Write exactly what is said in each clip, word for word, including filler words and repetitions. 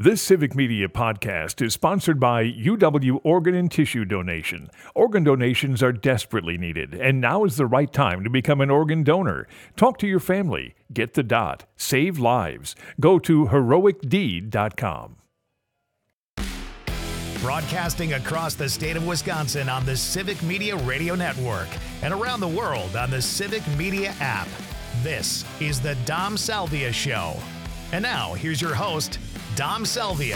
This Civic Media podcast is sponsored by U W Organ and Tissue Donation. Organ donations are desperately needed, and now is the right time to become an organ donor. Talk to your family. Get the dot. Save lives. Go to heroic deed dot com. Broadcasting across the state of Wisconsin on the Civic Media Radio Network and around the world on the Civic Media app. This is the Dom Salvia Show. And now, here's your host, Dom Salvia.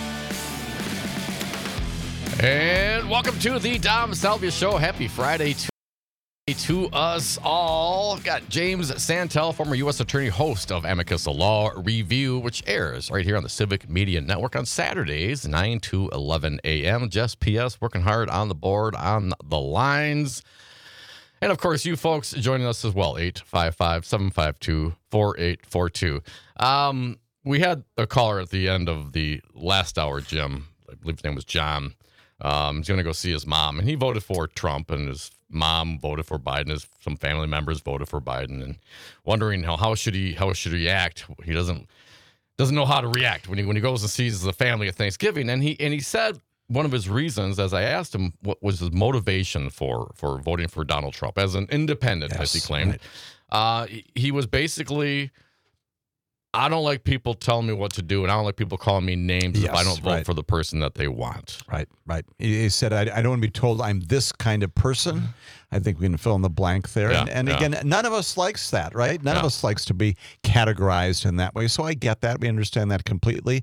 And welcome to the Dom Salvia Show. Happy Friday to, to us all. Got James Santel, former U S attorney, host of Amicus Law Review, which airs right here on the Civic Media Network on Saturdays, nine to eleven a.m. Jess P S working hard on the board, on the lines. And, of course, you folks joining us as well, eight five five, seven five two, four eight four two. Um, we had a caller at the end of the last hour, Jim. I believe his name was John. Um, he's going to go see his mom, and he voted for Trump, and his mom voted for Biden. His some family members voted for Biden, and wondering how, how should he how should he act? He doesn't doesn't know how to react when he when he goes and sees the family at Thanksgiving. And he and he said one of his reasons, as I asked him, what was his motivation for for voting for Donald Trump as an independent, yes, as he claimed. Right. Uh, he was basically, I don't like people telling me what to do, and I don't like people calling me names yes, if I don't vote right. for the person that they want. Right, right. He said, I, I don't want to be told I'm this kind of person. I think we can fill in the blank there. Yeah, and and yeah. again, none of us likes that, right? None yeah. of us likes to be categorized in that way. So I get that. We understand that completely.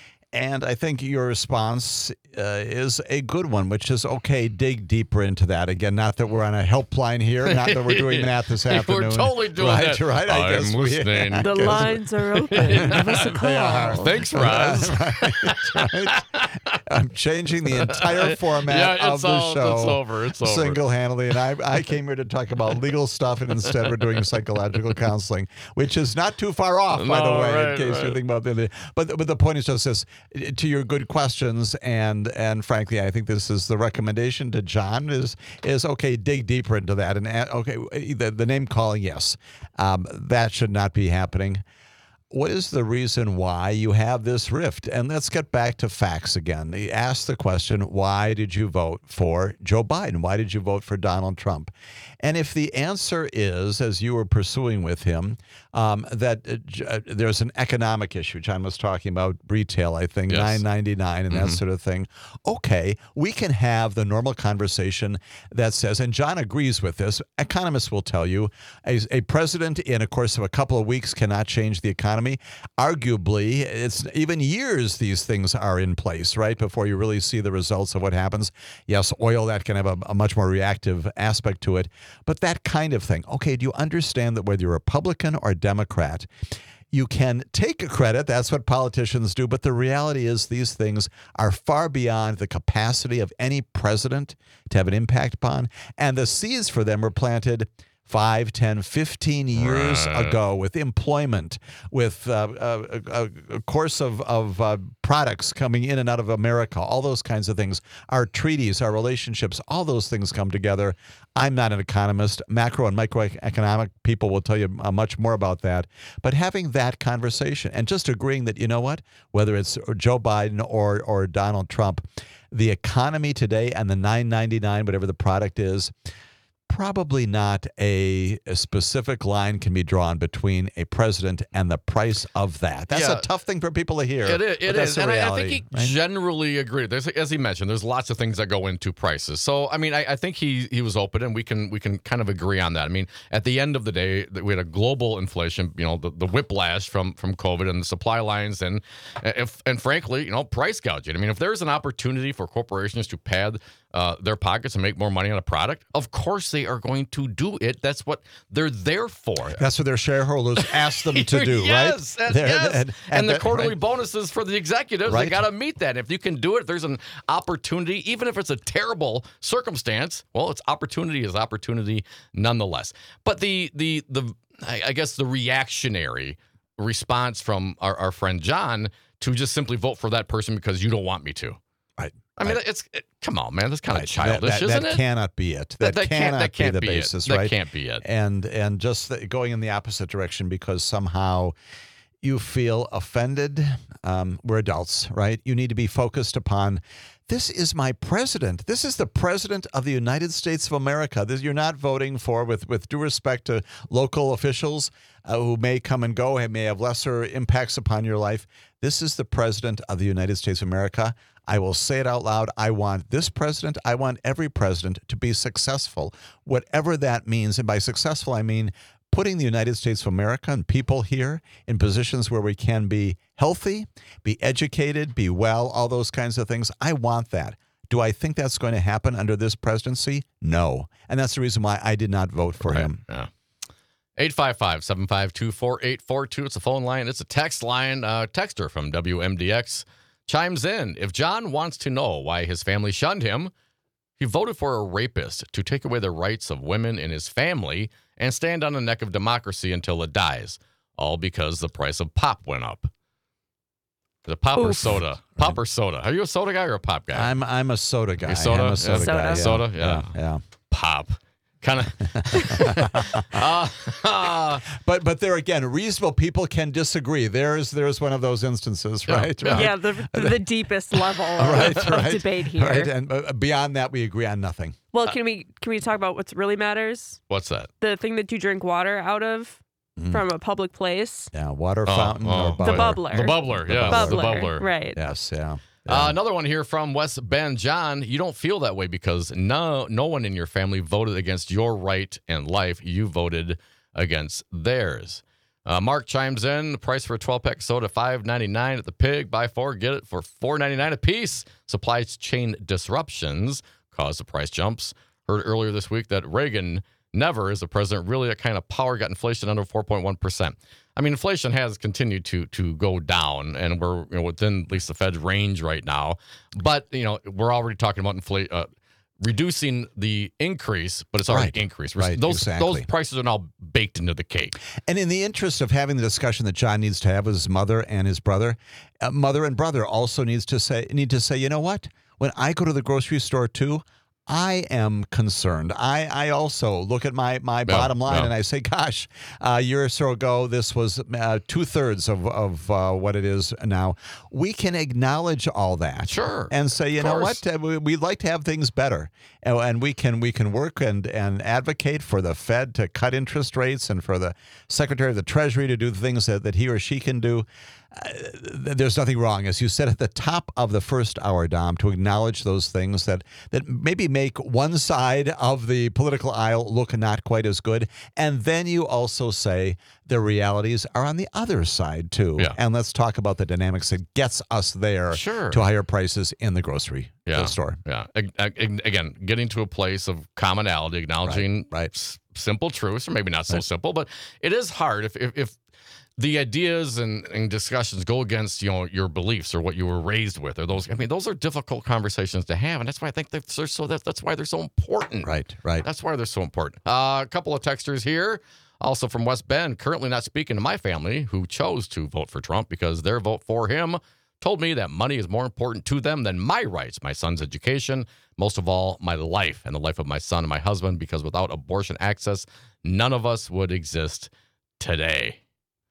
And I think your response uh, is a good one, which is, okay, dig deeper into that. Again, not that we're on a helpline here, not that we're doing that this afternoon. We're totally doing right, that. Right, I I'm guess listening. We, the lines are open. Give us a call. They are. Thanks, Roz. right, right. I'm changing the entire format yeah, of the all, show. It's over. It's over. Single-handedly. And I, I came here to talk about legal stuff, and instead we're doing psychological counseling, which is not too far off, by No, the way, right, in case right. you're thinking about the But, but the point is just this, to your good questions, and and frankly, I think this is the recommendation to John is, is okay, dig deeper into that. And, okay, the, the name calling, yes, um, that should not be happening. What is the reason why you have this rift? And let's get back to facts again. He asked the question, why did you vote for Joe Biden? Why did you vote for Donald Trump? And if the answer is, as you were pursuing with him, um, that uh, there's an economic issue, John was talking about retail, I think, yes. nine ninety-nine and mm-hmm. that sort of thing. Okay, we can have the normal conversation that says, and John agrees with this, economists will tell you, a, a president in a course of a couple of weeks cannot change the economy. Arguably, it's even years these things are in place, right, before you really see the results of what happens. Yes, oil, that can have a, a much more reactive aspect to it. But that kind of thing. Okay, do you understand that whether you're Republican or Democrat, you can take credit, that's what politicians do, but the reality is these things are far beyond the capacity of any president to have an impact upon, and the seeds for them were planted five, ten, fifteen years right. ago with employment, with uh, a, a, a course of, of uh, products coming in and out of America, all those kinds of things, our treaties, our relationships, all those things come together. I'm not an economist. Macro and microeconomic people will tell you uh, much more about that. But having that conversation and just agreeing that, you know what, whether it's Joe Biden or, or Donald Trump, the economy today and the nine ninety-nine, whatever the product is, probably not a, a specific line can be drawn between a president and the price of that. That's Yeah. a tough thing for people to hear. It is. It that's is. the And reality, I, I think he right? generally agreed. There's, as he mentioned, there's lots of things that go into prices. So, I mean, I, I think he he was open, and we can we can kind of agree on that. I mean, at the end of the day, we had a global inflation, you know, the, the whiplash from from COVID and the supply lines, and if and frankly, you know, price gouging. I mean, if there's an opportunity for corporations to pad uh, their pockets and make more money on a product, of course they are going to do it. That's what they're there for. That's what their shareholders ask them to do, yes, right? And, They're- yes, and, and, and the that- quarterly right. bonuses for the executives, Right. they got to meet that. If you can do it, there's an opportunity, even if it's a terrible circumstance. Well, it's opportunity is opportunity nonetheless. But the the the I, I guess the reactionary response from our, our friend John to just simply vote for that person because you don't want me to. Right. I mean, right. it's it, come on, man. That's kind Right. of childish, that, that, isn't that it? cannot be it. That, That- that can't- cannot that can't be the be it. basis, That right? can't be it. And and just the, going in the opposite direction because somehow you feel offended, um, we're adults, right? You need to be focused upon, this is my president. This is the president of the United States of America. This, you're not voting for, with, with due respect to local officials uh, who may come and go and may have lesser impacts upon your life. This is the president of the United States of America. I will say it out loud. I want this president, I want every president to be successful, whatever that means. And by successful, I mean putting the United States of America and people here in positions where we can be healthy, be educated, be well, all those kinds of things. I want that. Do I think that's going to happen under this presidency? No. And that's the reason why I did not vote for Right. him. Yeah. eight five five, seven five two, four eight four two. It's a phone line. It's a text line. Uh, texter from W M D X chimes in. If John wants to know why his family shunned him, he voted for a rapist to take away the rights of women in his family and stand on the neck of democracy until it dies, all because the price of pop went up. The pop or Oof. soda? Pop or soda? Are you a soda guy or a pop guy? I'm I'm a soda guy. You soda? I'm a soda Yeah. guy. Yeah. Soda? Yeah. yeah. yeah. Pop. Kind of. uh, uh, But but there again, reasonable people can disagree. There's there's one of those instances, Yeah, right? yeah. Right. Yeah, the, the deepest level Right, of, right, of debate here. Right, and uh, beyond that, we agree on nothing. Well, can we can we talk about what really matters? what's that? The thing that you drink water out of Mm. from a public place. Yeah, water Oh, fountain oh. or The bubbler. bubbler. The bubbler. The Yeah, bubbler. the bubbler. Right. Yes, yeah. Uh, yeah. another one here from West Bend. John, you don't feel that way because no, no one in your family voted against your right and life. You voted against theirs. Uh, Mark chimes in. The price for a twelve-pack soda, five ninety-nine at the Pig. Buy four, get it for four ninety-nine a piece. Supply chain disruptions caused the price jumps. Heard earlier this week that Reagan never, as a president, really a kind of power got inflation under four point one percent. I mean, inflation has continued to to go down, and we're you know, within at least the Fed's range right now. But you know, we're already talking about inflation. Uh, reducing the increase, but it's already Right. increased. Right, Those exactly. those prices are now baked into the cake. And in the interest of having the discussion that John needs to have with his mother and his brother, uh, mother and brother also needs to say need to say, you know what? When I go to the grocery store too, I am concerned. I, I also look at my, my bottom line yeah. and I say, gosh, a year or so ago, this was uh, two thirds of, of uh, what it is now. We can acknowledge all that. Sure. And say, you Of know course. what? Uh, we, we'd like to have things better. And, and we can we can work and, and advocate for the Fed to cut interest rates and for the Secretary of the Treasury to do the things that, that he or she can do. Uh, there's nothing wrong, as you said at the top of the first hour, Dom, to acknowledge those things that, that maybe make one side of the political aisle look not quite as good. And then you also say the realities are on the other side, too. Yeah. And let's talk about the dynamics that gets us there Sure. to higher prices in the grocery Yeah. store. Yeah. Ag- ag- Again, getting to a place of commonality, acknowledging Right, right. s- simple truths, or maybe not so Right. simple, but it is hard if if, if the ideas and, and discussions go against you know your beliefs or what you were raised with, or those. I mean, those are difficult conversations to have, and that's why I think that they're so. That, that's why they're so important. Right, right. That's why they're so important. Uh, a couple of texters here, also from West Bend, currently not speaking to my family who chose to vote for Trump because their vote for him told me that money is more important to them than my rights, my son's education, most of all, my life and the life of my son and my husband, because without abortion access, none of us would exist today.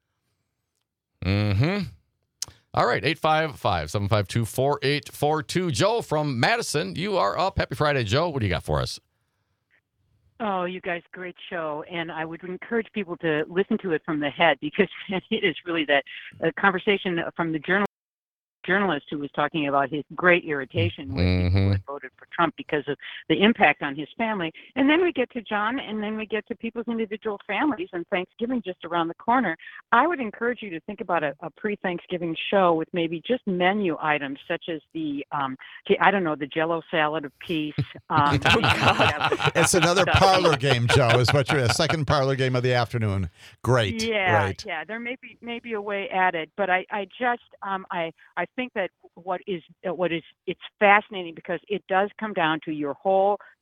Mm-hmm. All right, eight five five, seven five two, four eight four two. Joe from Madison, you are up. Happy Friday, Joe. What do you got for us? Oh, you guys, great show. And I would encourage people to listen to it from the head because it is really that uh, conversation from the journal. journalist who was talking about his great irritation with people who Mhm. had voted for Trump because of the impact on his family. And then we get to John, and then we get to people's individual families and Thanksgiving just around the corner. I would encourage you to think about a, a pre-Thanksgiving show with maybe just menu items such as the, um, the I don't know, the Jell-O salad of peace. Um, Oh, God. It's another Stuff. parlor game, Joe, is what you're a second parlor game of the afternoon. Great. Yeah, Right. yeah. There may be maybe a way added, but I, I just um, I I think that what is uh, what is it's fascinating because it does come down to your whole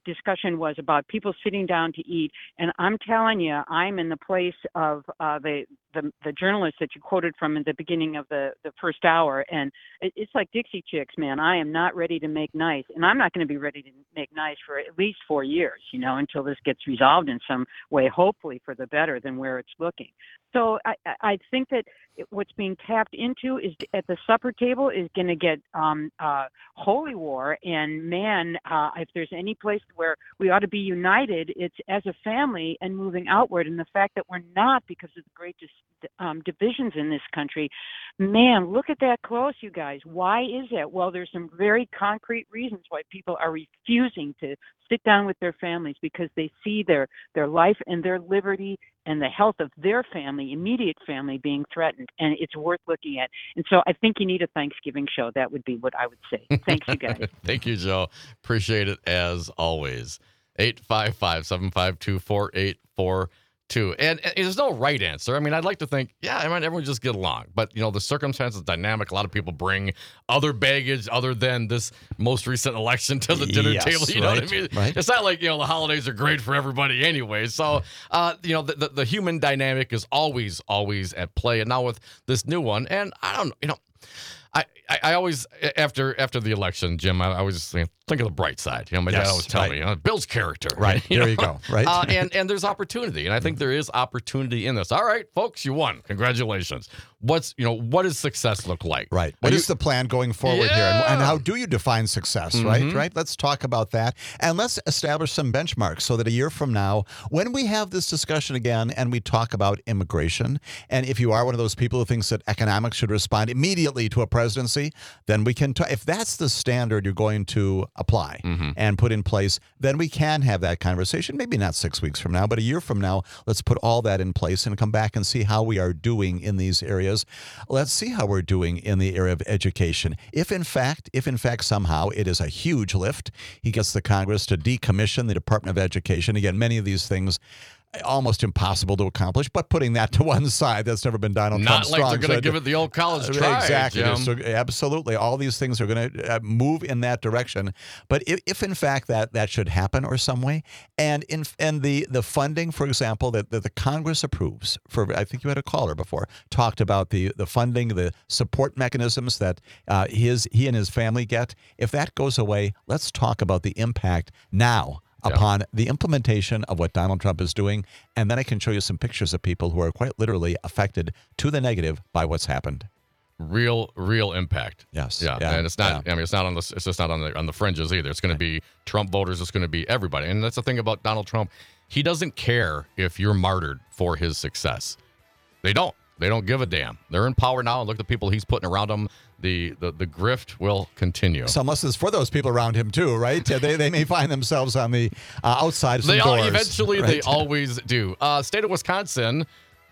discussion was about people sitting down to eat, and I'm telling you, I'm in the place of uh, the, the the journalist that you quoted from at the beginning of the, the first hour, and it, it's like Dixie Chicks, man. I am not ready to make nice, and I'm not going to be ready to make nice for at least four years, you know, until this gets resolved in some way, hopefully for the better than where it's looking. So I, I think that what's being tapped into is at the supper table is going to get um, uh, holy war. And man, uh, if there's any place where we ought to be united, it's as a family and moving outward. And the fact that we're not because of the great dis- um, divisions in this country, man, look at that close, you guys. Why is that? Well, there's some very concrete reasons why people are refusing to sit down with their families, because they see their, their life and their liberty and the health of their family, immediate family, being threatened. And it's worth looking at. And so I think you need a Thanksgiving show. That would be what I would say. Thanks, you guys. Thank you, Joe. Appreciate it as always. eight five five, seven five two, four eight four two. And, and there's no right answer. I mean, I'd like to think, yeah, I mean, everyone just get along. But, you know, the circumstances dynamic. A lot of people bring other baggage other than this most recent election to the dinner Yes, table. You know right, what I mean? right. It's not like, you know, the holidays are great for everybody anyway. So, uh, you know, the, the, the human dynamic is always, always at play. And now with this new one, and I don't know, you know, I, I, I always, after after the election, Jim, I, I always just think, think of the bright side. You know, my dad Yes, always tell right. me, you know, Bill's character. Right. You There know? you go. Right. Uh, and, and there's opportunity. And I think there is opportunity in this. All right, folks, you won. Congratulations. What's, you know, what does success look like? Right. What What do is you- the plan going forward here? And, Yeah. and how do you define success, right? Mhm. Right. Let's talk about that. And let's establish some benchmarks so that a year from now, when we have this discussion again and we talk about immigration, and if you are one of those people who thinks that economics should respond immediately to a presidency, then we can, ta- if that's the standard you're going to apply Mhm. and put in place, then we can have that conversation. Maybe not six weeks from now, but a year from now, let's put all that in place and come back and see how we are doing in these areas. Let's see how we're doing in the area of education. If in fact, if in fact somehow it is a huge lift, he gets the Congress to decommission the Department of Education. Again, many of these things almost impossible to accomplish, but putting that to one side, that's never been Donald Not Trump's like they're strong going to side. give it the old college try. Exactly. Jim. So absolutely. All these things are going to uh, move in that direction. But if, if in fact that, that should happen or some way, and in and the, the funding, for example, that, that the Congress approves for, I think you had a caller before, talked about the, the funding, the support mechanisms that uh, his he and his family get. If that goes away, let's talk about the impact now upon the implementation of what Donald Trump is doing. And then I can show you some pictures of people who are quite literally affected to the negative by what's happened. Real, real impact. Yes. Yeah, Yeah. and it's not. Yeah. I mean, it's not on the. It's just not on the on the fringes either. It's going to be Trump voters. It's going to be everybody. And that's the thing about Donald Trump. He doesn't care if you're martyred for his success. They don't. They don't give a damn. They're in power now, and look at the people he's putting around him. The the, the grift will continue. So unless it's for those people around him too, right? they they may find themselves on the uh, outside of some They all, doors. eventually right? they always do. Uh, state of Wisconsin,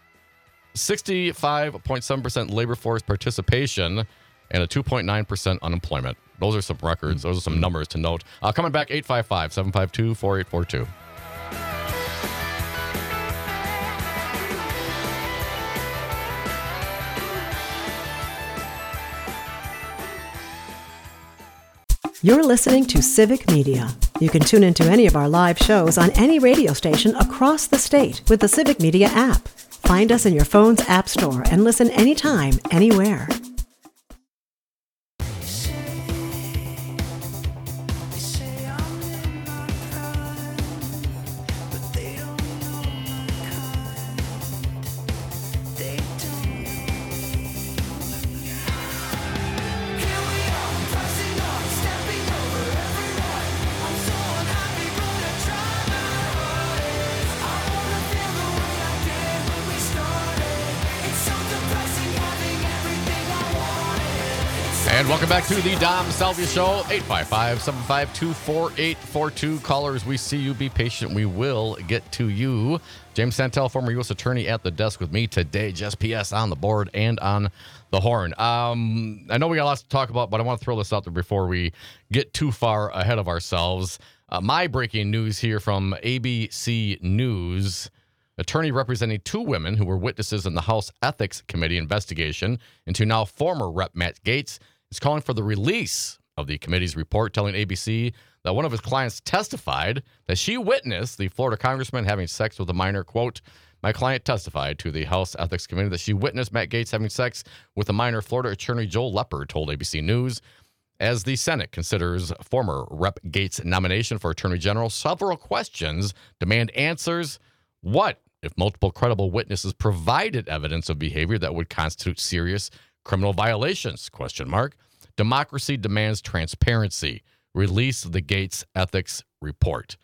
sixty-five point seven percent labor force participation and a two point nine percent unemployment. Those are some records. Those are some numbers to note. Uh, coming back, eight five five, seven five two, four eight four two. You're listening to Civic Media. You can tune into any of our live shows on any radio station across the state with the Civic Media app. Find us in your phone's app store and listen anytime, anywhere. And welcome back to the Dom Salvia Show, eight five five, seven five two, four eight four two. Callers, we see you. Be patient. We will get to you. James Santel, former U S attorney at the desk with me today. Just P S on the board and on the horn. Um, I know we got lots to talk about, but I want to throw this out there before we get too far ahead of ourselves. Uh, my breaking news here from A B C News. Attorney representing two women who were witnesses in the House Ethics Committee investigation into now former Rep Matt Gaetz is calling for the release of the committee's report, telling A B C that one of his clients testified that she witnessed the Florida congressman having sex with a minor. Quote, my client testified to the House Ethics Committee that she witnessed Matt Gaetz having sex with a minor. Florida Attorney Joel Leppert told A B C News. As the Senate considers former Representative Gaetz' nomination for Attorney General, several questions demand answers. What if multiple credible witnesses provided evidence of behavior that would constitute serious criminal violations? Question mark. Democracy demands transparency. Release the Gaetz ethics report.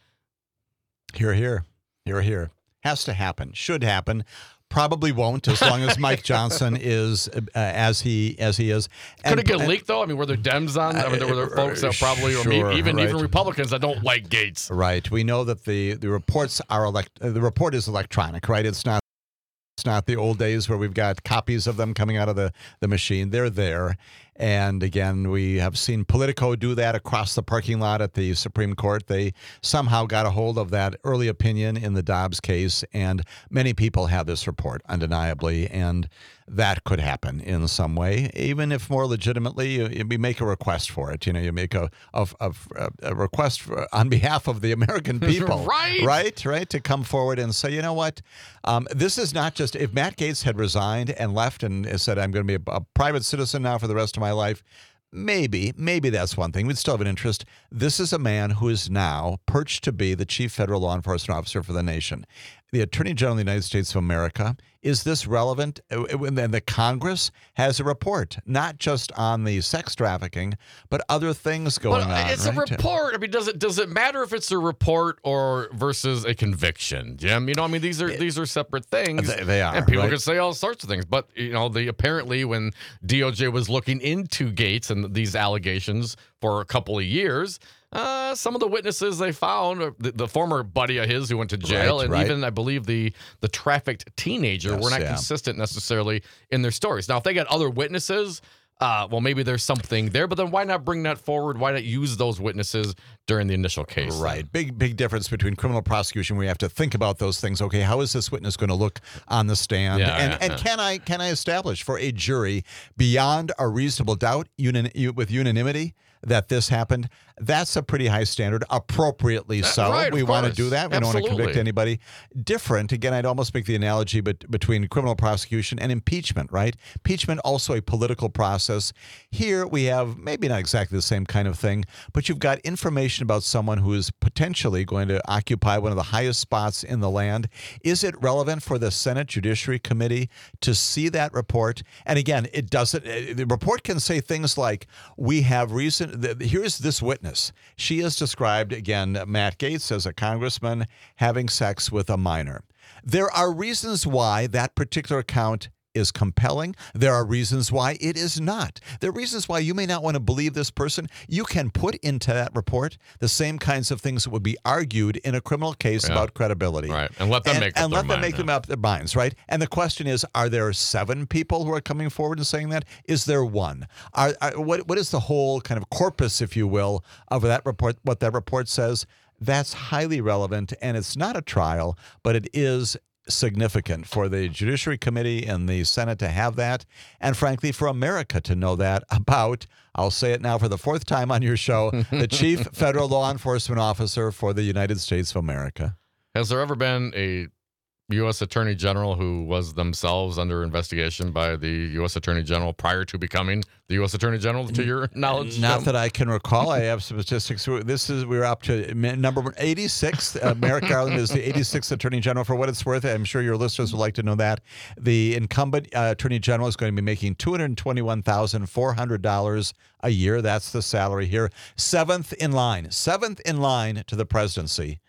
Here, here, here, here. Has to happen. Should happen. Probably won't, as long as Mike Johnson is uh, as he as he is. Could And- it get and- leaked though? I mean, were there Dems on? I mean, there were there folks that probably, or maybe Sure, even right. even Republicans that don't like Gaetz. Right. We know that the the reports are elect. uh, The report is electronic, right? It's not. It's not the old days where we've got copies of them coming out of the, the machine. They're there. And again, we have seen Politico do that across the parking lot at the Supreme Court. They somehow got a hold of that early opinion in the Dobbs case, and many people have this report, undeniably, and that could happen in some way, even if more legitimately you, you make a request for it. You know, you make a a, a, a request for, on behalf of the American people, Right. right, right, to come forward and say, you know what, um, this is not just if Matt Gaetz had resigned and left and said, I'm going to be a, a private citizen now for the rest of my life. Maybe, maybe that's one thing. We'd still have an interest. This is a man who is now perched to be the chief federal law enforcement officer for the nation. The Attorney General of the United States of America. Is this relevant? And then the Congress has a report, not just on the sex trafficking, but other things going But on. it's right? a report. I mean, does it does it matter if it's a report or versus a conviction, Jim? You know, I mean, these are these are separate things. They- they are, and people right? can say all sorts of things. But you know, the apparently when D O J was looking into Gaetz and these allegations for a couple of years. Uh, some of the witnesses they found, uh, the, the former buddy of his who went to jail, Right, and right. even I believe the the trafficked teenager Yes, were not yeah. consistent necessarily in their stories. Now, if they got other witnesses, uh, well, maybe there's something there. But then why not bring that forward? Why not use those witnesses during the initial case? then? Right. Big, big difference between criminal prosecution where you have to think about those things. Okay, how is this witness going to look on the stand? Yeah, and yeah, and yeah. can I can I establish for a jury beyond a reasonable doubt unan- u- with unanimity that this happened? That's a pretty high standard, appropriately so. right, of we want to course. do that. We don't want to Absolutely. convict anybody. Different, again, I'd almost make the analogy bet- between criminal prosecution and impeachment, right? Impeachment, also a political process. Here we have maybe not exactly the same kind of thing, but you've got information about someone who is potentially going to occupy one of the highest spots in the land. Is it relevant for the Senate Judiciary Committee to see that report? And again, it doesn't, uh, the report can say things like, we have reason, th- here's this witness. She has described, again, Matt Gaetz as a congressman having sex with a minor. There are reasons why that particular account is compelling. There are reasons why it is not. There are reasons why you may not want to believe this person. You can put into that report the same kinds of things that would be argued in a criminal case Yeah. about credibility. Right. And let them and, make up and their let them mind, make yeah. them up their minds, right? And the question is, are there seven people who are coming forward and saying that? Is there one? Are, are, what what is the whole kind of corpus, if you will, of that report, what that report says? That's highly relevant, and it's not a trial, but it is significant for the Judiciary Committee and the Senate to have that, and frankly, for America to know that about, I'll say it now for the fourth time on your show, the Chief Federal Law Enforcement Officer for the United States of America. Has there ever been a U S Attorney General who was themselves under investigation by the U S Attorney General prior to becoming the U S Attorney General, to your knowledge? Not Jim? that I can recall. I have some statistics. This is we're up to number eighty-six. Uh, Merrick Garland is the eighty-sixth Attorney General. For what it's worth, I'm sure your listeners would like to know that. The incumbent uh, Attorney General is going to be making two hundred twenty-one thousand four hundred dollars a year. That's the salary here. Seventh in line. Seventh in line to the presidency.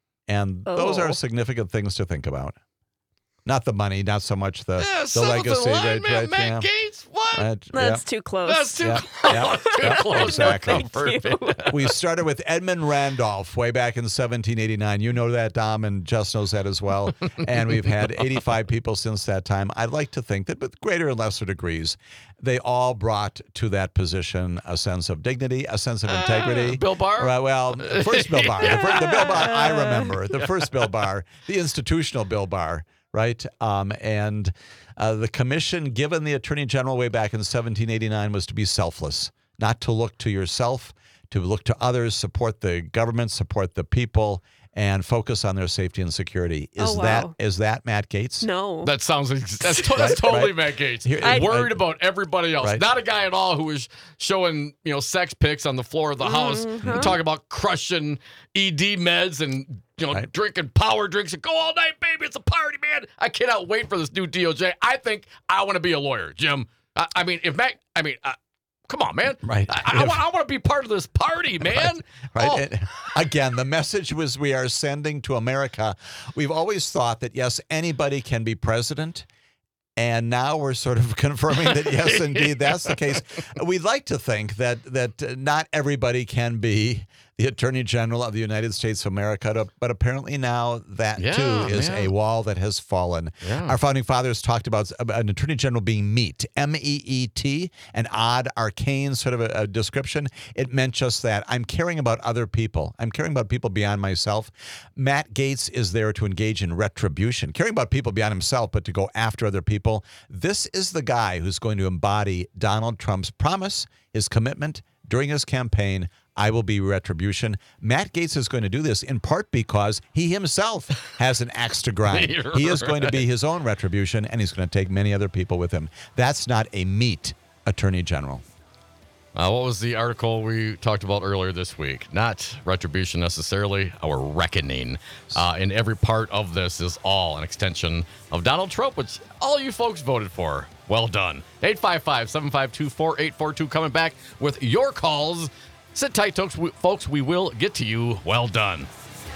And those Oh. are significant things to think about. Not the money, not so much the, Yeah, the seventh in legacy. line, right, man, right, Matt yeah. Gaetz? What? Right, That's yeah. too close. That's too Yeah, close. yeah, Too yeah, close. exactly. Perfect. We started with Edmund Randolph way back in seventeen eighty-nine. You know that, Dom, and Jess knows that as well. And we've had eighty-five people since that time. I'd like to think that with greater and lesser degrees, they all brought to that position a sense of dignity, a sense of integrity. Uh, Bill Barr? Right, well, the first Bill Barr. The, first, the Bill Barr I remember. The first Bill Barr, the institutional Bill Barr. Right. Um, and uh, the commission given the Attorney General way back in seventeen eighty-nine was to be selfless. not to look to yourself, to look to others, support the government, support the people, and focus on their safety and security. Is Oh, wow. that is that Matt Gates? No. That sounds that's, that's Right, totally right. Matt Gates. Here- I- Worried about everybody else. Right. Not a guy at all who is showing, you know, sex pics on the floor of the house Mm-hmm. and talking about crushing E D meds and, you know, Right. drinking power drinks and go all night, baby. It's a party, man. I cannot wait for this new D O J. I think I want to be a lawyer, Jim. I, I mean, if Matt, I mean, uh, come on, man. Right. I, I, want, I want to be part of this party, man. Right. Oh. And again, the message was we are sending to America. We've always thought that, yes, anybody can be president. And now we're sort of confirming that, yes, indeed, that's the case. We'd like to think that that uh, not everybody can be the Attorney General of the United States of America, but apparently now that, Yeah, too, is man. a wall that has fallen. Yeah. Our founding fathers talked about an Attorney General being meat, M E E T, an odd, arcane sort of a, a description. It meant just that. I'm caring about other people. I'm caring about people beyond myself. Matt Gaetz is there to engage in retribution, caring about people beyond himself, but to go after other people. This is the guy who's going to embody Donald Trump's promise, his commitment during his campaign. I will be retribution. Matt Gaetz is going to do this in part because he himself has an axe to grind. He is going to be his own retribution, and he's going to take many other people with him. That's not a meat Attorney General. Uh, what was the article we talked about earlier this week? Not retribution necessarily, our reckoning. Uh, and every part of this is all an extension of Donald Trump, which all you folks voted for. Well done. eight five five, seven five two, four eight four two coming back with your calls. Sit tight, folks. We, folks, we will get to you. Well done.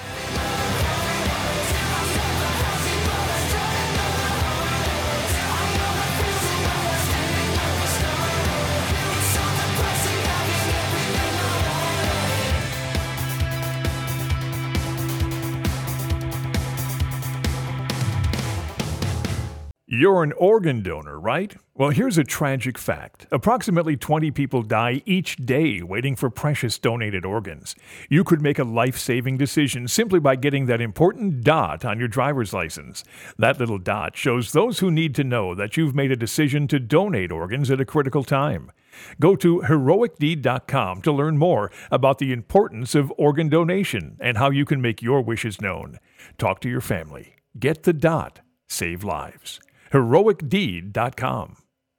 You're an organ donor, right? Well, here's a tragic fact. Approximately twenty people die each day waiting for precious donated organs. You could make a life-saving decision simply by getting that important dot on your driver's license. That little dot shows those who need to know that you've made a decision to donate organs at a critical time. Go to heroic deed dot com to learn more about the importance of organ donation and how you can make your wishes known. Talk to your family. Get the dot. Save lives. heroic deed dot com.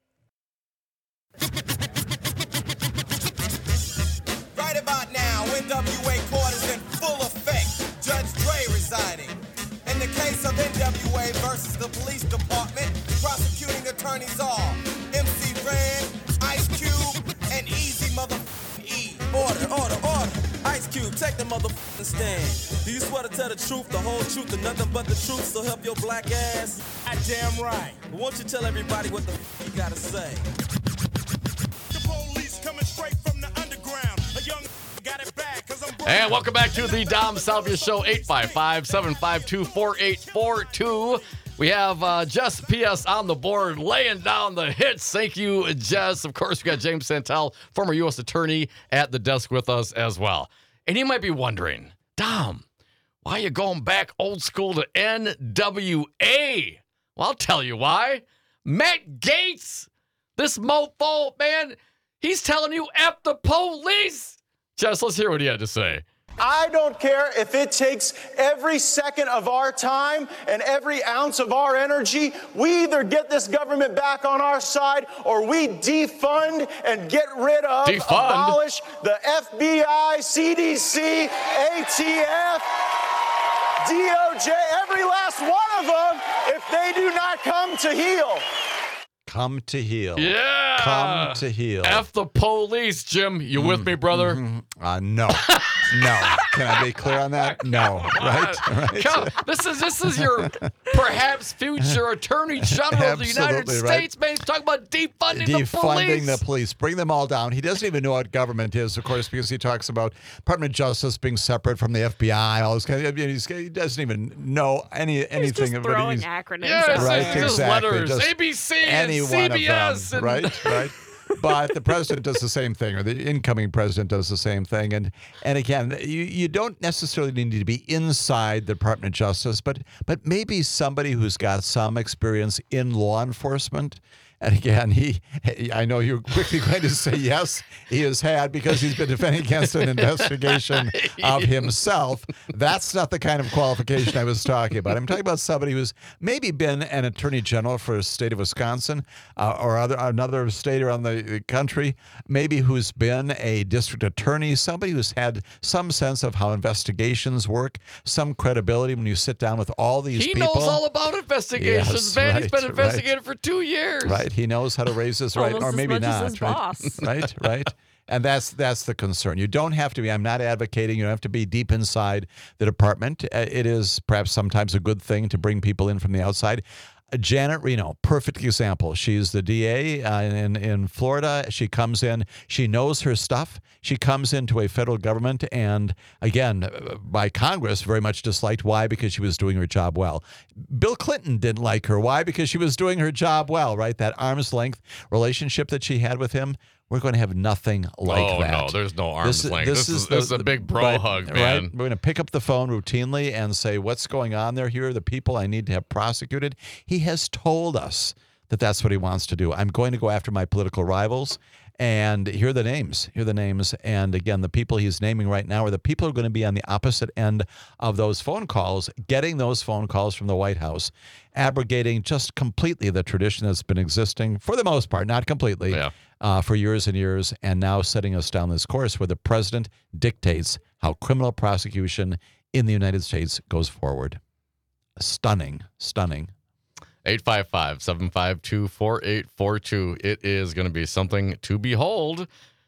Right about now, N W A court is in full effect. Judge Dre residing. In the case of N W A versus the police department, prosecuting attorneys are M C Ren, Ice Cube, and Easy Motherfucking E. Order, order, order. Ice Cube, take the motherfucking stand. Do you swear to tell the truth, the whole truth, and nothing but the truth, so help your black ass? I damn right. Won't you tell everybody what the f- you gotta say? The police coming straight from the underground. A young got it bad cause I'm broke. And welcome back to the Dom Salvia Show, eight five five, seven five two, four eight four two. We have uh, Jess P S on the board laying down the hits. Thank you, Jess. Of course, we got James Santel, former U S attorney, at the desk with us as well. And you might be wondering, Dom, why are you going back old school to N W A? Well, I'll tell you why. Matt Gaetz, this mofo, man, he's telling you F the police. Jess, let's hear what he had to say. I don't care if it takes every second of our time and every ounce of our energy. We either get this government back on our side or we defund and get rid of, Defund? abolish the F B I, C D C, A T F, D O J, every last one of them if they do not come to heel. Come to heal. Yeah. Come to heal. F the police, Jim. You with me, brother? Uh, no. No. Can I be clear on that? No. Right? Right. Come, this is this is your perhaps future Attorney General of the United Absolutely right. States, man. He's talking about defunding, the Defunding police. the police. Bring them all down. He doesn't even know what government is, of course, because he talks about Department of Justice being separate from the F B I. All this kind of, he's, he doesn't even know any He's anything just of it. throwing He's- acronyms. Yes, out Right, it's there. just exactly. letters. Just A B C any and one C B S. of them, and, right? Right. But the president does the same thing, or the incoming president does the same thing. And and again, you, you don't necessarily need to be inside the Department of Justice, but but maybe somebody who's got some experience in law enforcement And again, he, I know you're quickly going to say yes, he has had, because he's been defending against an investigation of himself. That's not the kind of qualification I was talking about. I'm talking about somebody who's maybe been an attorney general for the state of Wisconsin uh, or other another state around the country, maybe who's been a district attorney, somebody who's had some sense of how investigations work, some credibility when you sit down with all these he people. He knows all about investigations, yes, man. right, He's been investigating right. for two years. Right. He knows how to raise his right, Almost or as maybe much as not. his right? boss. right, right. And that's that's the concern. You don't have to be, I'm not advocating, you don't have to be deep inside the department. Uh, It is perhaps sometimes a good thing to bring people in from the outside. Uh, Janet Reno, perfect example. She's the D A uh, in, in Florida. She comes in, she knows her stuff. She comes into a federal government and, again, uh, by Congress, very much disliked. Why? Because she was doing her job well. Bill Clinton didn't like her. Why? Because she was doing her job well, right? That arm's length relationship that she had with him. We're going to have nothing like oh, that. no, there's no arm's This, length. this This, is is, the- this is a big bro right, hug, right? man. We're going to pick up the phone routinely and say, what's going on there? Here are the people I need to have prosecuted. He has told us that that's what he wants to do. I'm going to go after my political rivals. And here are the names. Here are the names. And again, the people he's naming right now are the people who are going to be on the opposite end of those phone calls, getting those phone calls from the White House, abrogating just completely the tradition that's been existing for the most part, not completely, Yeah. uh, for years and years, and now setting us down this course where the president dictates how criminal prosecution in the United States goes forward. Stunning, stunning. eight five five, seven five two, four eight four two. It is going to be something to behold.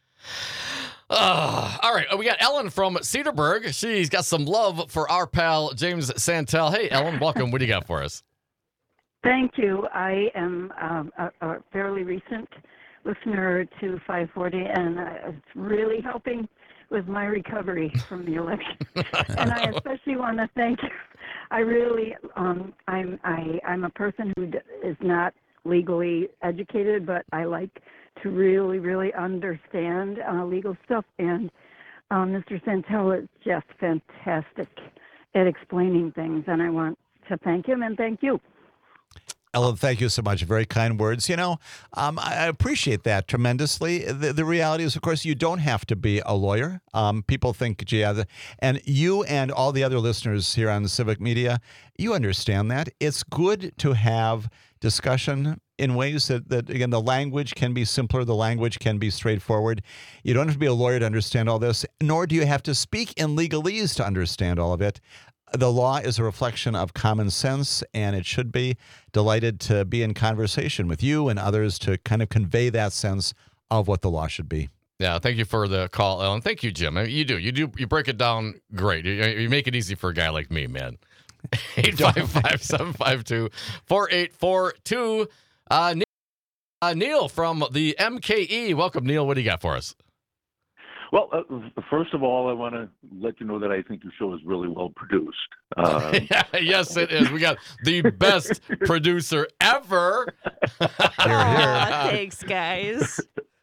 Uh, all right. We got Ellen from Cedarburg. She's got some love for our pal, James Santel. Hey, Ellen, welcome. What do you got for us? Thank you. I am um, a, a fairly recent listener to five forty, and uh, it's really helping with my recovery from the election. And I especially want to thank. I really, um, I'm, I, I'm a person who d- is not legally educated, but I like to really, really understand uh, legal stuff. And um, Mister Santel is just fantastic at explaining things, and I want to thank him and thank you. Ellen, thank you so much. Very kind words. You know, um, I appreciate that tremendously. The, the reality is, of course, you don't have to be a lawyer. Um, people think, gee, yeah, the- and you and all the other listeners here on the Civic Media, you understand that. It's good to have discussion in ways that, that, again, the language can be simpler. The language can be straightforward. You don't have to be a lawyer to understand all this, nor do you have to speak in legalese to understand all of it. The law is a reflection of common sense, and it should be. Delighted to be in conversation with you and others to kind of convey that sense of what the law should be. Yeah, thank you for the call, Ellen. Thank you, Jim. I mean, you do. You do. You break it down great. You, you make it easy for a guy like me, man. eight five five, seven five two, four eight four two. Uh, Neil, uh, Neil from the M K E. Welcome, Neil. What do you got for us? Well, uh, first of all, I want to let you know that I think your show is really well produced. Um, yeah, yes, it is. We got the best producer ever. Here, Aw, here. thanks, guys.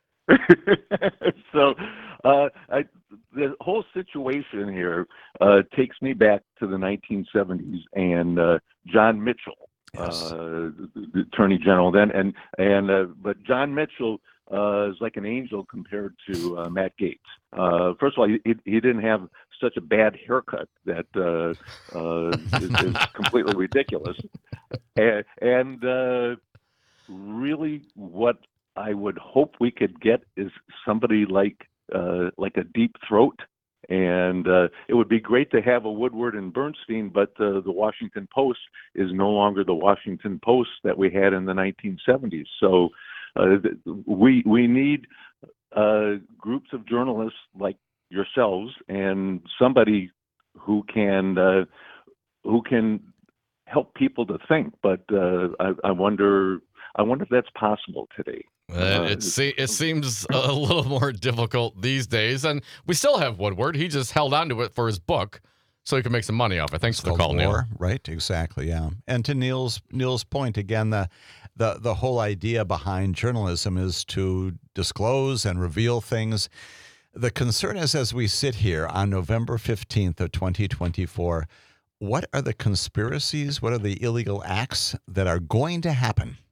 so uh, I, the whole situation here uh, takes me back to the nineteen seventies and uh, John Mitchell, Yes. uh, the Attorney General then, and and uh, but John Mitchell uh, is like an angel compared to uh, Matt Gaetz. Uh, first of all, he, he didn't have such a bad haircut that uh, uh, is, is completely ridiculous, and, and uh, really what I would hope we could get is somebody like uh, like a Deep Throat, and uh, it would be great to have a Woodward and Bernstein, but uh, the Washington Post is no longer the Washington Post that we had in the nineteen seventies. So uh, we we need uh, groups of journalists like yourselves and somebody who can uh, who can help people to think. But uh, I, I wonder. I wonder if that's possible today. Uh, Uh, it, se- it seems a little more difficult these days, and we still have Woodward. He just held on to it for his book so he could make some money off it. Thanks for the call, Neil. War, right? Exactly. Yeah. And to Neil's Neil's point again, the the the whole idea behind journalism is to disclose and reveal things. The concern is, as we sit here on November fifteenth of twenty twenty-four, what are the conspiracies? What are the illegal acts that are going to happen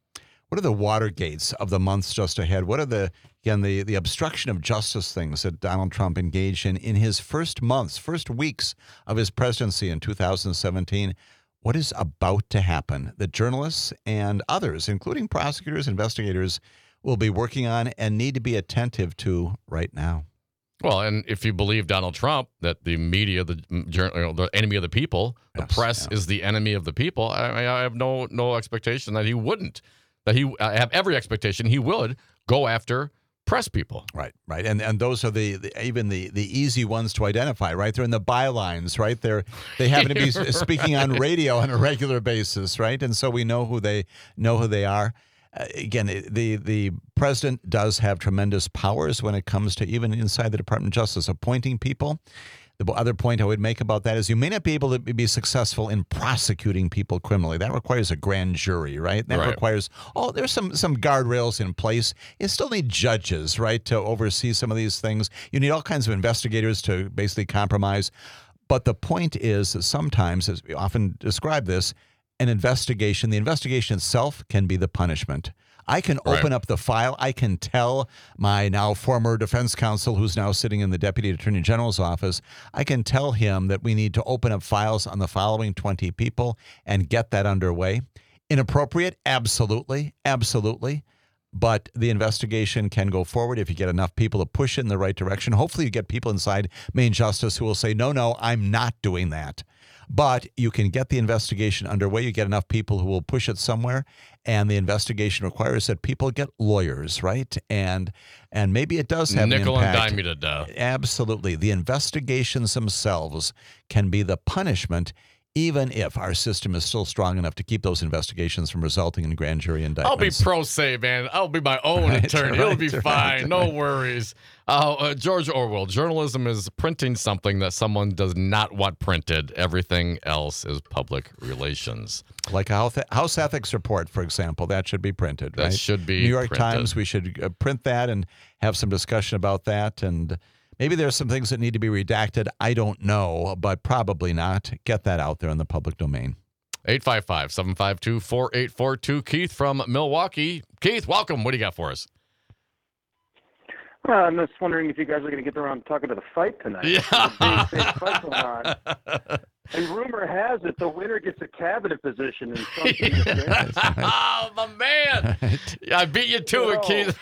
what are the Watergates of the months just ahead? What are the, again, the, the obstruction of justice things that Donald Trump engaged in in his first months, first weeks of his presidency in two thousand seventeen? What is about to happen that journalists and others, including prosecutors, investigators, will be working on and need to be attentive to right now? Well, and if you believe Donald Trump, that the media, the you know, the enemy of the people, the Yes, press yeah. is the enemy of the people, I, I have no no expectation that he wouldn't. That he, I have every expectation he would go after press people. Right, right, and and those are the, the even the the easy ones to identify. Right, they're in the bylines. Right, they're they happen to be speaking on radio on a regular basis. Right, and so we know who they know who they are. Uh, again, the the president does have tremendous powers when it comes to even inside the Department of Justice appointing people. The other point I would make about that is you may not be able to be successful in prosecuting people criminally. That requires a grand jury, right? That Right. requires, oh, there's some some guardrails in place. You still need judges, right, to oversee some of these things. You need all kinds of investigators to basically compromise. But the point is that sometimes, as we often describe this, an investigation, the investigation itself can be the punishment. I can open Right. up the file. I can tell my now former defense counsel, who's now sitting in the Deputy Attorney General's office, I can tell him that we need to open up files on the following twenty people and get that underway. Inappropriate? Absolutely. Absolutely. But the investigation can go forward if you get enough people to push it in the right direction. Hopefully you get people inside Main Justice who will say, no, no, I'm not doing that. But you can get the investigation underway. You get enough people who will push it somewhere, and the investigation requires that people get lawyers, right? And and maybe it does have Nickel an and impact. dime you to death. Absolutely. The investigations themselves can be the punishment, even if our system is still strong enough to keep those investigations from resulting in grand jury I'll be indictments. pro se, man. I'll be my own Right, attorney. It'll right, be right, fine. No right. worries. Uh, uh, George Orwell, journalism is printing something that someone does not want printed. Everything else is public relations. Like a health, House ethics report, for example, that should be printed, That right? should be New York printed. Times, we should uh, print that and have some discussion about that. And maybe there's some things that need to be redacted. I don't know, but probably not. Get that out there in the public domain. eight five five, seven five two, four eight four two. Keith from Milwaukee. Keith, welcome. What do you got for us? Well, I'm just wondering if you guys are going to get around talking to the fight tonight. Yeah. There's a big, big fight going on. And rumor has it the winner gets a cabinet position in some Oh, my man. Yeah, I beat you to it, Keith.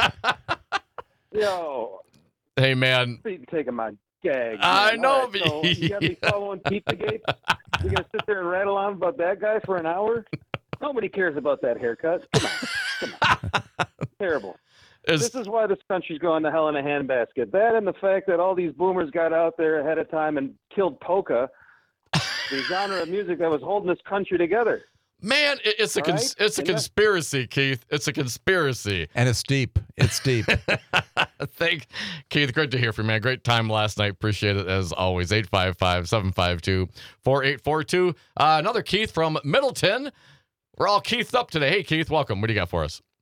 Yo, Hey, man. be taking my gag. I man. know, All right, so you got me following Pizzagate? You're going to sit there and rattle on about that guy for an hour? Nobody cares about that haircut. Come on. Come on. Terrible. Is- This is why this country's going to hell in a handbasket. That and the fact that all these boomers got out there ahead of time and killed polka, the genre of music that was holding this country together. Man, it- it's a All cons- right? it's a And that- conspiracy, Keith. It's a conspiracy. And it's deep. It's deep. Thank Keith. Great to hear from you, man. Great time last night. Appreciate it as always. eight five five, seven five two, four eight four two. Uh, another Keith from Middleton. We're all Keithed up today. Hey, Keith, welcome. What do you got for us?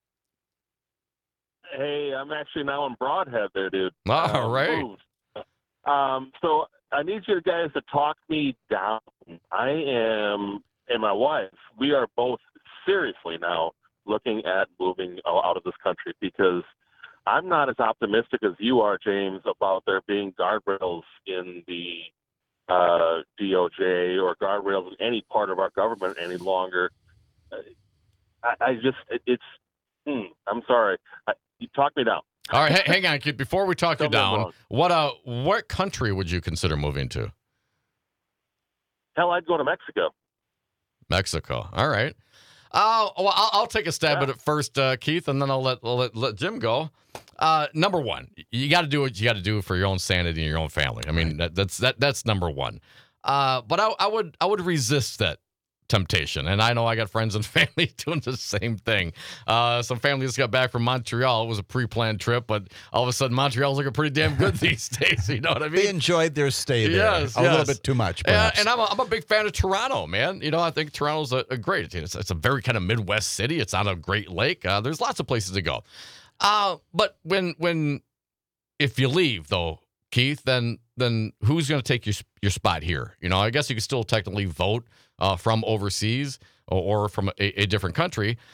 Hey, I'm actually now in Broadhead there, dude. All Um, right. moved. Um, so I need you guys to talk me down. I am, and my wife, we are both seriously now looking at moving o- out of this country because I'm not as optimistic as you are, James, about there being guardrails in the uh, D O J or guardrails in any part of our government any longer. Uh, I, I just, it, it's, hmm, I'm sorry. I, you talk me down. All right, h- hang on, Keith. Before we talk you Tell me I'm down, wrong. what uh, what country would you consider moving to? Hell, I'd go to Mexico. Mexico. All right. Uh, well, I'll, I'll take a stab Yeah. at it first, uh, Keith, and then I'll let I'll let, let Jim go. Uh, number one, you got to do what you got to do for your own sanity and your own family. I mean, that, that's that that's number one. Uh, but I, I would I would resist that temptation, and I know I got friends and family doing the same thing. Uh, some family just got back from Montreal. It was a pre-planned trip, but all of a sudden Montreal's looking pretty damn good these days. You know what I mean? They enjoyed their stay there. Yes, a little yes. bit too much, Yeah, perhaps. and I'm a, I'm a big fan of Toronto, man. You know, I think Toronto's a, a great. It's, it's a very kind of Midwest city. It's on a Great Lake. Uh, there's lots of places to go. Uh, but when when if you leave though, Keith, then then who's going to take your your spot here? You know, I guess you can still technically vote uh, from overseas or, or from a, a different country.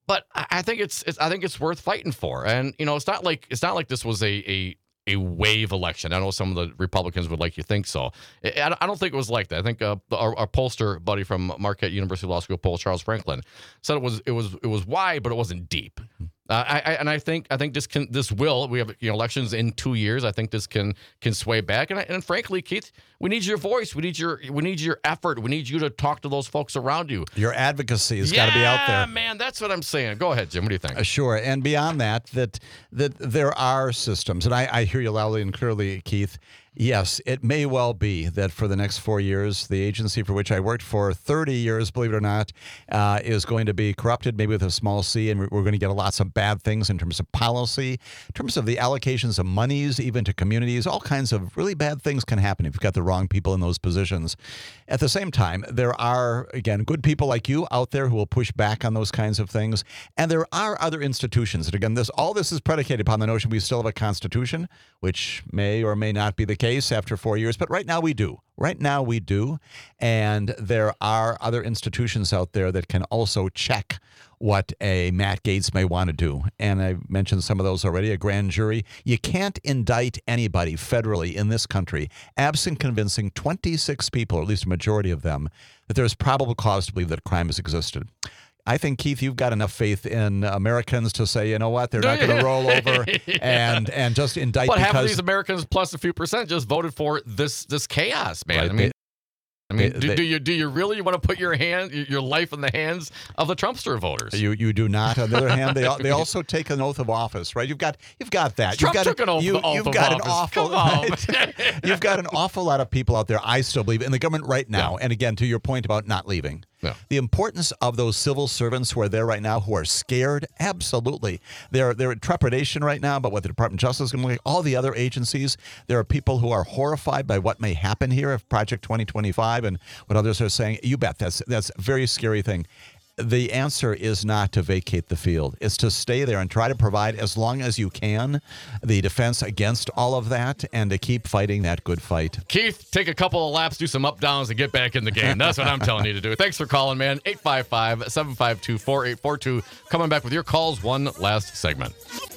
but I I think it's, it's I think it's worth fighting for. And you know, it's not like it's not like this was a a a wave election. I know some of the Republicans would like you think so. I I don't think it was like that. I think uh, our, our pollster buddy from Marquette University Law School poll, Charles Franklin, said it was it was it was wide, but it wasn't deep. Uh, I, I and I think I think this can this will we have you know elections in two years. I think this can can sway back. And I, and frankly, Keith, we need your voice. We need your we need your effort. We need you to talk to those folks around you. Your advocacy has yeah, got to be out there. man. That's what I'm saying. Go ahead, Jim. What do you think? Uh, sure. And beyond that, that that there are systems, and I, I hear you loudly and clearly, Keith. Yes, it may well be that for the next four years, the agency for which I worked for thirty years, believe it or not, uh, is going to be corrupted, maybe with a small c, and we're going to get lots of bad things in terms of policy, in terms of the allocations of monies, even to communities. All kinds of really bad things can happen if you've got the wrong people in those positions. At the same time, there are, again, good people like you out there who will push back on those kinds of things. And there are other institutions. And again, this all this is predicated upon the notion we still have a constitution, which may or may not be the case after four years, but right now we do. Right now we do, and there are other institutions out there that can also check what a Matt Gaetz may want to do. And I mentioned some of those already, a grand jury. You can't indict anybody federally in this country absent convincing twenty-six people, or at least a majority of them, that there's probable cause to believe that crime has existed. I think, Keith, you've got enough faith in Americans to say, you know what, they're not going to roll over yeah. and and just indict. But because half of these Americans, plus a few percent, just voted for this this chaos, man. Right. I mean, I mean, They- do, they- do you do you really want to put your hand, your life in the hands of the Trumpster voters? You you do not. On the other hand, they al- they also take an oath of office, right? You've got you've got that. Trump you've got took an oath, you, oath you've of got office. an awful. Come on. Right? You've got an awful lot of people out there. I still believe in the government right now. Yeah. And again, to your point about not leaving. Yeah. The importance of those civil servants who are there right now, who are scared, absolutely. They're they're in trepidation right now about what the Department of Justice is going to look like. All the other agencies, there are people who are horrified by what may happen here if Project twenty twenty-five and what others are saying. You bet that's that's a very scary thing. The answer is not to vacate the field. It's to stay there and try to provide, as long as you can, the defense against all of that and to keep fighting that good fight. Keith, take a couple of laps, do some up downs, and get back in the game. That's what I'm telling you to do. Thanks for calling, man. eight five five, seven five two, four eight four two. Coming back with your calls, one last segment.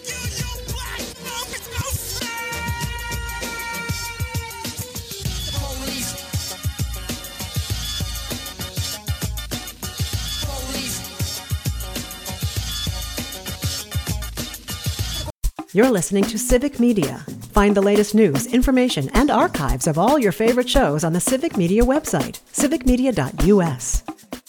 You're listening to Civic Media. Find the latest news, information, and archives of all your favorite shows on the Civic Media website, civic media dot u s.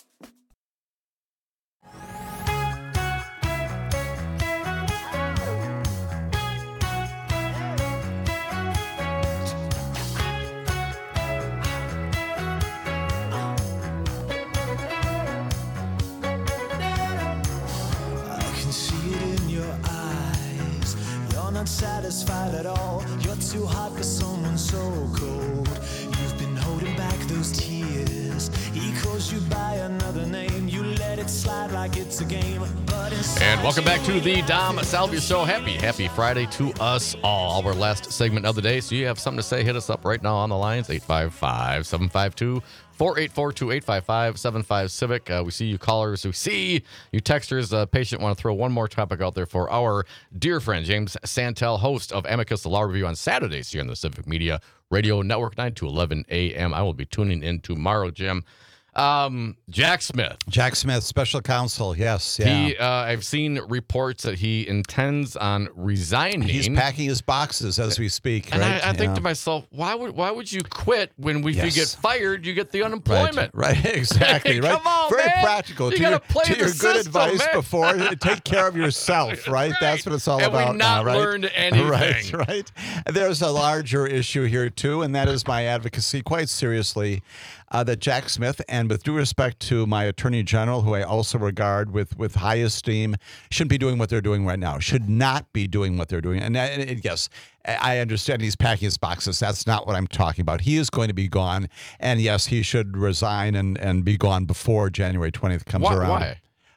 Satisfied at all. You're too hot for someone so cold. You've been holding back those tears. He calls you by another name. You let it slide like it's a game. But And welcome back to the Dom Salvia Show. Happy, happy Friday to us all. Our last segment of the day. So you have something to say, hit us up right now on the lines. eight five five, seven five two, four eight four two, eight five five, seven five Civic. Uh, we see you callers. We see you texters. Uh, patient want to throw one more topic out there for our dear friend, James Santel, host of Amicus, the Law Review on Saturdays here on the Civic Media Radio Network, nine to eleven a.m. I will be tuning in tomorrow, Jim. Um, Jack Smith. Jack Smith, special counsel. Yes. Yeah. He, uh, I've seen reports that he intends on resigning. He's packing his boxes as we speak. And right? I, I think Yeah. to myself, why would why would you quit when we, Yes. if you get fired, you get the unemployment? Right, right, exactly. Right. Come on, Very man. practical. You to gotta your, play to the your good system, advice man. before, take care of yourself, right? That's what it's all And we about not now, right? learned anything. Right, right. There's a larger issue here, too, and that is my advocacy, quite seriously, uh, that Jack Smith, and with due respect to my Attorney General, who I also regard with, with high esteem, shouldn't be doing what they're doing right now, should not be doing what they're doing. And, and, and yes, I understand he's packing his boxes. That's not what I'm talking about. He is going to be gone. And yes, he should resign and, and be gone before January twentieth comes Why- around. why?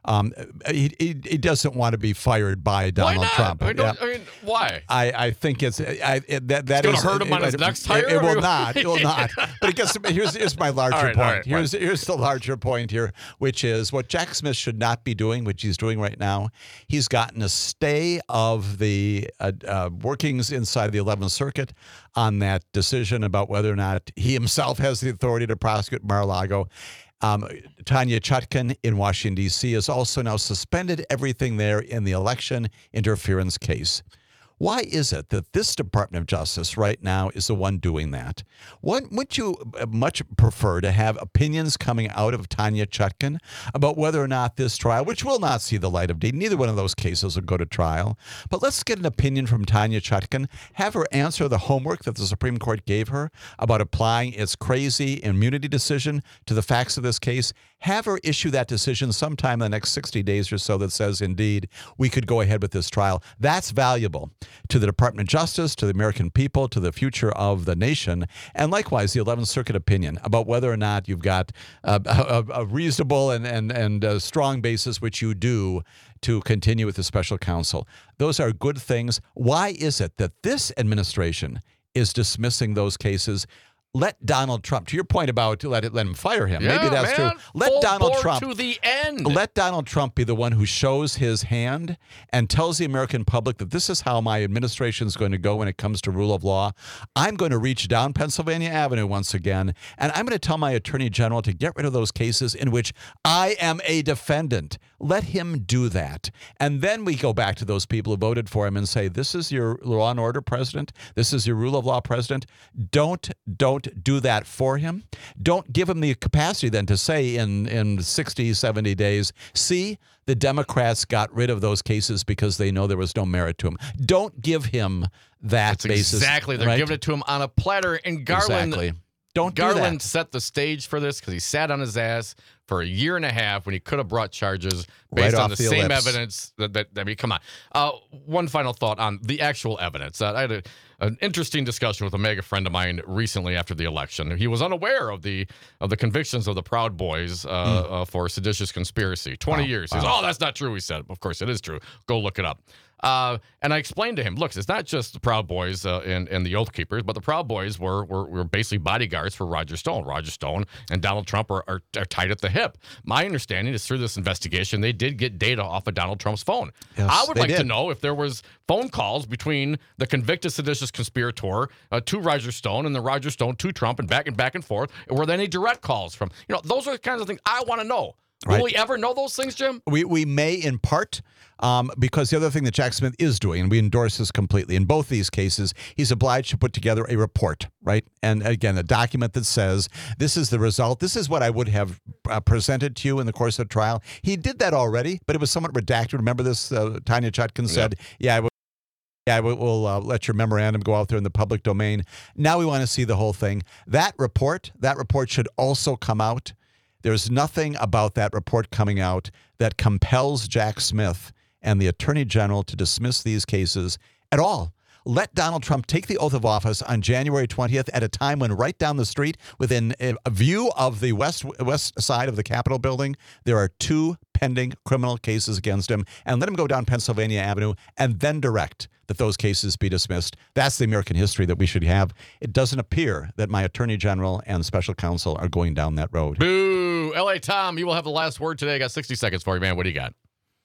Um, he, he he doesn't want to be fired by Donald why not? Trump. I, don't, Yeah. I mean, why? I, I think it's I, it, that that It's is gonna hurt him on it, his it, next it- hire, It, will or- not. It will not. But it gets here's here's my larger All right, point. all right, here's here's the larger point here, which is what Jack Smith should not be doing, which he's doing right now. He's gotten a stay of the uh, uh, workings inside the eleventh Circuit on that decision about whether or not he himself has the authority to prosecute Mar-a-Lago. Um, Tanya Chutkan in Washington, D C has also now suspended everything there in the election interference case. Why is it that this Department of Justice right now is the one doing that? What, wouldn't you much prefer to have opinions coming out of Tanya Chutkan about whether or not this trial, which will not see the light of day, neither one of those cases will go to trial, but let's get an opinion from Tanya Chutkan, have her answer the homework that the Supreme Court gave her about applying its crazy immunity decision to the facts of this case, have her issue that decision sometime in the next sixty days or so that says, indeed, we could go ahead with this trial. That's valuable to the Department of Justice, to the American people, to the future of the nation, and likewise the eleventh Circuit opinion about whether or not you've got uh, a, a reasonable and, and, and a strong basis, which you do, to continue with the special counsel. Those are good things. Why is it that this administration is dismissing those cases? Let Donald Trump, to your point about to let it let him fire him. Yeah, Maybe that's man. true. Let Full Donald bore Trump to the end. Let Donald Trump be the one who shows his hand and tells the American public that this is how my administration is going to go when it comes to rule of law. I'm going to reach down Pennsylvania Avenue once again, and I'm going to tell my attorney general to get rid of those cases in which I am a defendant. Let him do that. And then we go back to those people who voted for him and say, this is your law and order president. This is your rule of law president. Don't, don't do that for him. Don't give him the capacity then to say in, in sixty, seventy days, see, the Democrats got rid of those cases because they know there was no merit to them. Don't give him that That's basis. exactly. They're right? giving it to him on a platter. And Garland, Exactly. Don't do Garland that. set the stage for this because he sat on his ass for a year and a half when he could have brought charges based Right on off the, the same ellipse. evidence. That, that, I mean, come on. Uh, one final thought on the actual evidence. Uh, I had a, an interesting discussion with a mega friend of mine recently after the election. He was unaware of the of the convictions of the Proud Boys uh, Mm. uh, for seditious conspiracy. twenty Wow. years. He's, Wow. oh, that's not true, he said. Of course, it is true. Go look it up. Uh, and I explained to him, look, it's not just the Proud Boys uh, and, and the Oath Keepers, but the Proud Boys were, were were basically bodyguards for Roger Stone. Roger Stone and Donald Trump are, are, are tight at the hip. My understanding is through this investigation, they did get data off of Donald Trump's phone. Yes, I would they like to did. know if there was phone calls between the convicted seditious conspirator uh, to Roger Stone and the Roger Stone to Trump and back and back and forth. Were there any direct calls from, you know, those are the kinds of things I want to know. Right. Will we ever know those things, Jim? We we may in part, um, because the other thing that Jack Smith is doing, and we endorse this completely, in both these cases, he's obliged to put together a report, right? And again, a document that says, this is the result. This is what I would have uh, presented to you in the course of the trial. He did that already, but it was somewhat redacted. Remember this? Uh, Tanya Chutkan said, yeah, I will. Yeah, we'll, we'll uh, let your memorandum go out there in the public domain. Now we want to see the whole thing. That report, that report should also come out. There's nothing about that report coming out that compels Jack Smith and the Attorney General to dismiss these cases at all. Let Donald Trump take the oath of office on January twentieth at a time when right down the street, within a view of the west west side of the Capitol building, there are two pending criminal cases against him, and let him go down Pennsylvania Avenue and then direct that those cases be dismissed. That's the American history that we should have. It doesn't appear that my Attorney General and Special Counsel are going down that road. Boo! L A Tom, you will have the last word today. I got sixty seconds for you, man. What do you got?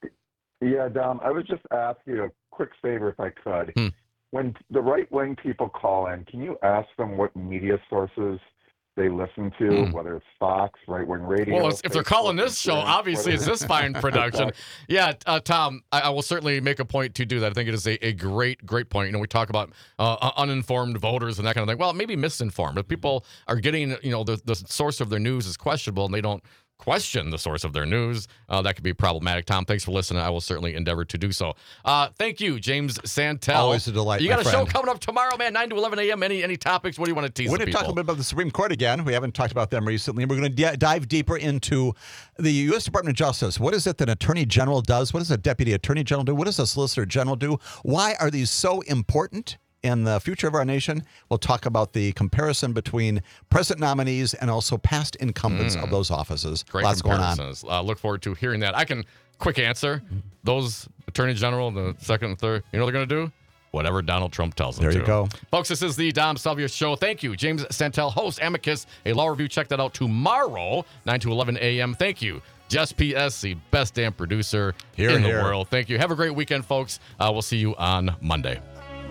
Yeah, Dom, I was just asking you a quick favor if I could. Hmm. When the right-wing people call in, can you ask them what media sources they listen to, Hmm. whether it's Fox, right-wing radio? Well, if they're Facebook, calling this show, Instagram, obviously it's whatever. this fine production. Yeah, uh, Tom, I, I will certainly make a point to do that. I think it is a, a great, great point. You know, we talk about uh, uninformed voters and that kind of thing. Well, maybe misinformed. If people are getting, you know, the, the source of their news is questionable and they don't question the source of their news, uh, that could be problematic. Tom, thanks for listening. I will certainly endeavor to do so. Uh, thank you, James Santel. Always a delight, You my got a friend. show coming up tomorrow, man, nine to eleven a.m. Any any topics? What do you want to tease We're the going to talk a people? little bit about the Supreme Court again. We haven't talked about them recently. We're going to d- dive deeper into the U S Department of Justice. What is it that an Attorney General does? What does a Deputy Attorney General do? What does a Solicitor General do? Why are these so important in the future of our nation? We'll talk about the comparison between present nominees and also past incumbents Mm. of those offices. Great Lots going on. comparisons. Uh, look forward to hearing that. I can Quick answer. Those attorney general, the second and third, you know what they're going to do? Whatever Donald Trump tells them There to. you go. Folks, this is the Dom Salvia Show. Thank you. James Santel, host, Amicus, a law review. Check that out tomorrow, nine to eleven a.m. Thank you. Just P S, the best damn producer Here, in the here. world. Thank you. Have a great weekend, folks. Uh, we'll see you on Monday.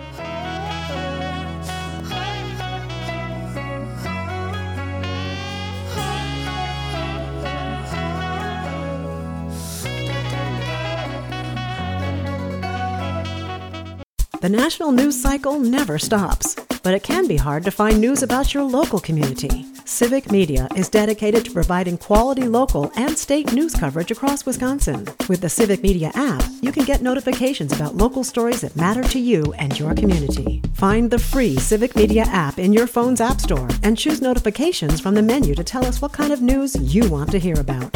The national news cycle never stops, but it can be hard to find news about your local community. Civic Media is dedicated to providing quality local and state news coverage across Wisconsin. With the Civic Media app, you can get notifications about local stories that matter to you and your community. Find the free Civic Media app in your phone's app store and choose notifications from the menu to tell us what kind of news you want to hear about.